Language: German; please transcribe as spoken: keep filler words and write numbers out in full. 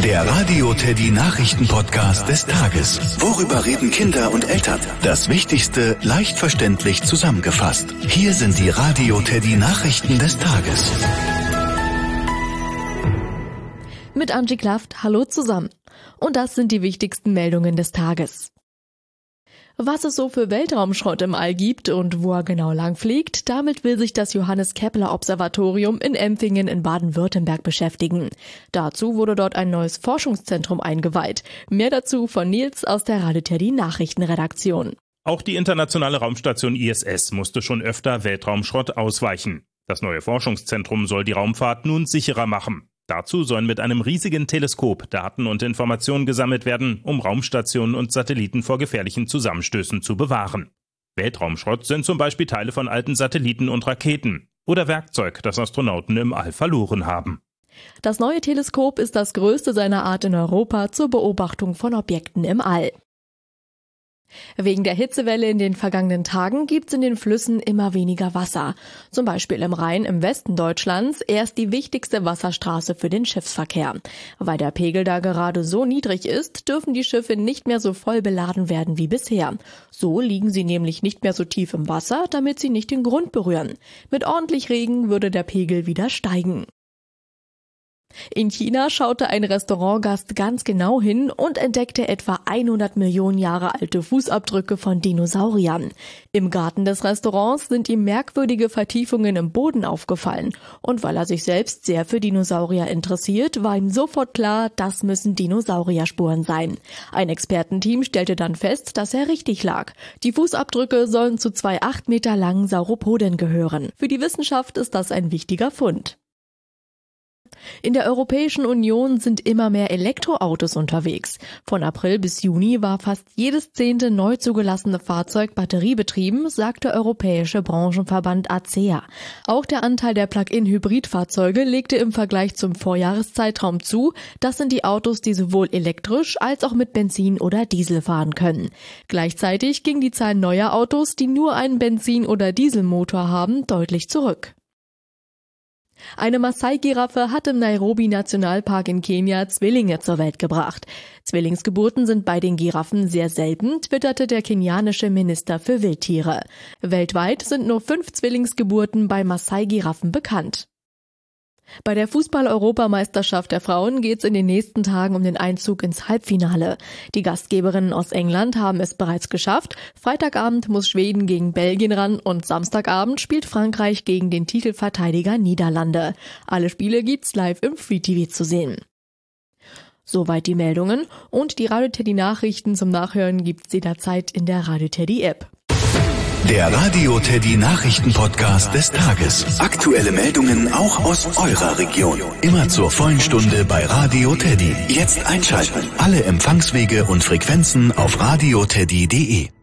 Der Radio Teddy Nachrichten-Podcast des Tages. Worüber reden Kinder und Eltern? Das Wichtigste leicht verständlich zusammengefasst. Hier sind die Radio Teddy Nachrichten des Tages. Mit Angie Klaft, hallo zusammen. Und das sind die wichtigsten Meldungen des Tages. Was es so für Weltraumschrott im All gibt und wo er genau lang fliegt, damit will sich das Johannes-Kepler-Observatorium in Empfingen in Baden-Württemberg beschäftigen. Dazu wurde dort ein neues Forschungszentrum eingeweiht. Mehr dazu von Nils aus der Radio Teddy Nachrichtenredaktion. Auch die internationale Raumstation I S S musste schon öfter Weltraumschrott ausweichen. Das neue Forschungszentrum soll die Raumfahrt nun sicherer machen. Dazu sollen mit einem riesigen Teleskop Daten und Informationen gesammelt werden, um Raumstationen und Satelliten vor gefährlichen Zusammenstößen zu bewahren. Weltraumschrott sind zum Beispiel Teile von alten Satelliten und Raketen oder Werkzeug, das Astronauten im All verloren haben. Das neue Teleskop ist das größte seiner Art in Europa zur Beobachtung von Objekten im All. Wegen der Hitzewelle in den vergangenen Tagen gibt's in den Flüssen immer weniger Wasser. Zum Beispiel im Rhein im Westen Deutschlands erst die wichtigste Wasserstraße für den Schiffsverkehr. Weil der Pegel da gerade so niedrig ist, dürfen die Schiffe nicht mehr so voll beladen werden wie bisher. So liegen sie nämlich nicht mehr so tief im Wasser, damit sie nicht den Grund berühren. Mit ordentlich Regen würde der Pegel wieder steigen. In China schaute ein Restaurantgast ganz genau hin und entdeckte etwa hundert Millionen Jahre alte Fußabdrücke von Dinosauriern. Im Garten des Restaurants sind ihm merkwürdige Vertiefungen im Boden aufgefallen. Und weil er sich selbst sehr für Dinosaurier interessiert, war ihm sofort klar, das müssen Dinosaurierspuren sein. Ein Expertenteam stellte dann fest, dass er richtig lag. Die Fußabdrücke sollen zu zwei acht Meter langen Sauropoden gehören. Für die Wissenschaft ist das ein wichtiger Fund. In der Europäischen Union sind immer mehr Elektroautos unterwegs. Von April bis Juni war fast jedes zehnte neu zugelassene Fahrzeug batteriebetrieben, sagt der europäische Branchenverband A C E A. Auch der Anteil der Plug-in-Hybridfahrzeuge legte im Vergleich zum Vorjahreszeitraum zu. Das sind die Autos, die sowohl elektrisch als auch mit Benzin oder Diesel fahren können. Gleichzeitig ging die Zahl neuer Autos, die nur einen Benzin- oder Dieselmotor haben, deutlich zurück. Eine Maasai-Giraffe hat im Nairobi-Nationalpark in Kenia Zwillinge zur Welt gebracht. Zwillingsgeburten sind bei den Giraffen sehr selten, twitterte der kenianische Minister für Wildtiere. Weltweit sind nur fünf Zwillingsgeburten bei Maasai-Giraffen bekannt. Bei der Fußball-Europameisterschaft der Frauen geht es in den nächsten Tagen um den Einzug ins Halbfinale. Die Gastgeberinnen aus England haben es bereits geschafft. Freitagabend muss Schweden gegen Belgien ran und Samstagabend spielt Frankreich gegen den Titelverteidiger Niederlande. Alle Spiele gibt's live im Free T V zu sehen. Soweit die Meldungen und die Radio Teddy Nachrichten zum Nachhören gibt's jederzeit in der Radio Teddy App. Der Radio Teddy Nachrichten-Podcast des Tages. Aktuelle Meldungen auch aus eurer Region. Immer zur vollen Stunde bei Radio Teddy. Jetzt einschalten. Alle Empfangswege und Frequenzen auf radio teddy punkt de.